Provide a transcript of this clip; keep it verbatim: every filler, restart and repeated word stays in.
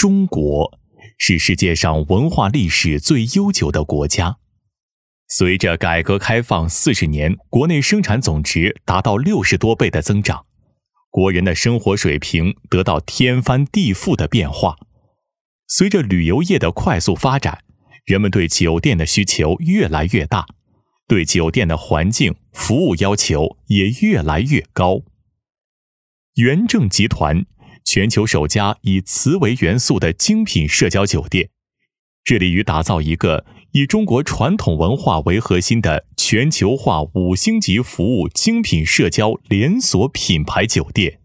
中国是世界上文化历史最悠久的国家。随着改革开放四十年，国内生产总值达到六十多倍的增长，国人的生活水平得到天翻地覆的变化。随着旅游业的快速发展，人们对酒店的需求越来越大，对酒店的环境、服务要求也越来越高。原正集团，全球首家以瓷为元素的精品社交酒店，致力于打造一个以中国传统文化为核心的全球化五星级服务精品社交连锁品牌酒店。